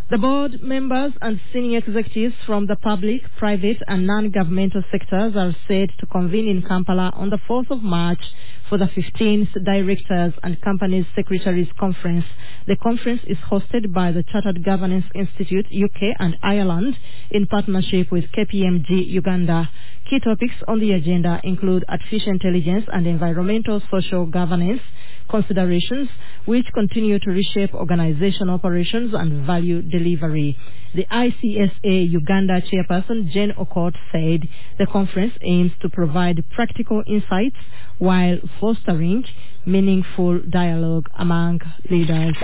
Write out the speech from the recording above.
The board members and senior executives from the public, private and non-governmental sectors are set to convene in Kampala on the 4th of March for the 15th Directors and Companies Secretaries Conference. The conference is hosted by the Chartered Governance Institute UK and Ireland in partnership with KPMG Uganda. Key topics on the agenda include artificial intelligence and environmental social governance considerations, which continue to reshape organization operations and value delivery. The ICSA Uganda chairperson Jane Okot said the conference aims to provide practical insights while fostering meaningful dialogue among leaders.